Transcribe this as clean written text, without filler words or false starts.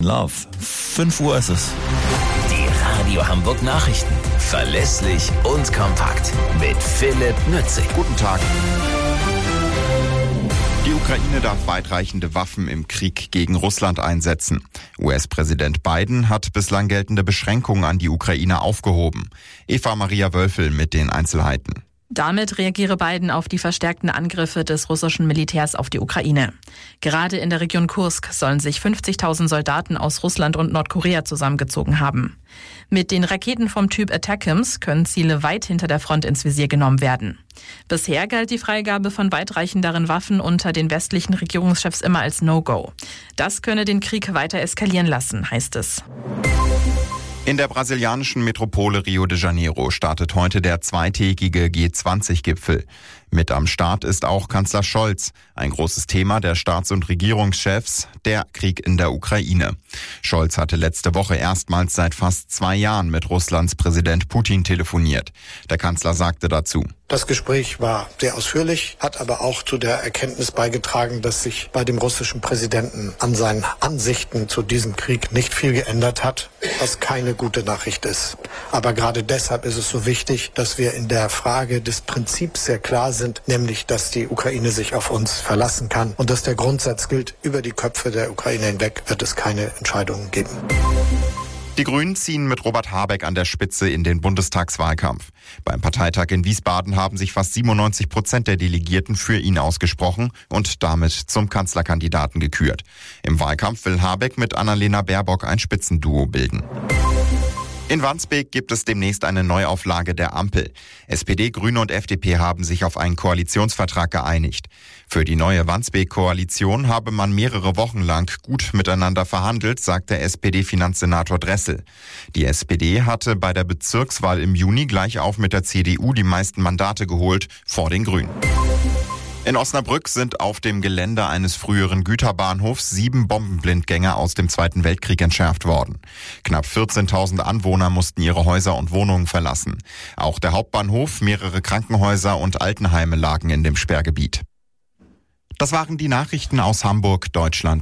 Love. 5 Uhr ist es. Die Radio Hamburg Nachrichten. Verlässlich und kompakt. Mit Philipp Nützig. Guten Tag. Die Ukraine darf weitreichende Waffen im Krieg gegen Russland einsetzen. US-Präsident Biden hat bislang geltende Beschränkungen an die Ukraine aufgehoben. Eva Maria Wölfel mit den Einzelheiten. Damit reagiere Biden auf die verstärkten Angriffe des russischen Militärs auf die Ukraine. Gerade in der Region Kursk sollen sich 50.000 Soldaten aus Russland und Nordkorea zusammengezogen haben. Mit den Raketen vom Typ ATACMS können Ziele weit hinter der Front ins Visier genommen werden. Bisher galt die Freigabe von weitreichenderen Waffen unter den westlichen Regierungschefs immer als No-Go. Das könne den Krieg weiter eskalieren lassen, heißt es. In der brasilianischen Metropole Rio de Janeiro startet heute der zweitägige G20-Gipfel. Mit am Start ist auch Kanzler Scholz. Ein großes Thema der Staats- und Regierungschefs, der Krieg in der Ukraine. Scholz hatte letzte Woche erstmals seit fast 2 Jahren mit Russlands Präsident Putin telefoniert. Der Kanzler sagte dazu: Das Gespräch war sehr ausführlich, hat aber auch zu der Erkenntnis beigetragen, dass sich bei dem russischen Präsidenten an seinen Ansichten zu diesem Krieg nicht viel geändert hat, was keine gute Nachricht ist. Aber gerade deshalb ist es so wichtig, dass wir in der Frage des Prinzips sehr klar sind, nämlich, dass die Ukraine sich auf uns verlassen kann und dass der Grundsatz gilt, über die Köpfe der Ukraine hinweg wird es keine Entscheidungen geben. Die Grünen ziehen mit Robert Habeck an der Spitze in den Bundestagswahlkampf. Beim Parteitag in Wiesbaden haben sich fast 97% der Delegierten für ihn ausgesprochen und damit zum Kanzlerkandidaten gekürt. Im Wahlkampf will Habeck mit Annalena Baerbock ein Spitzenduo bilden. In Wandsbek gibt es demnächst eine Neuauflage der Ampel. SPD, Grüne und FDP haben sich auf einen Koalitionsvertrag geeinigt. Für die neue Wandsbek-Koalition habe man mehrere Wochen lang gut miteinander verhandelt, sagt der SPD-Finanzsenator Dressel. Die SPD hatte bei der Bezirkswahl im Juni gleich auf mit der CDU die meisten Mandate geholt, vor den Grünen. In Osnabrück sind auf dem Gelände eines früheren Güterbahnhofs 7 Bombenblindgänger aus dem Zweiten Weltkrieg entschärft worden. Knapp 14.000 Anwohner mussten ihre Häuser und Wohnungen verlassen. Auch der Hauptbahnhof, mehrere Krankenhäuser und Altenheime lagen in dem Sperrgebiet. Das waren die Nachrichten aus Hamburg, Deutschland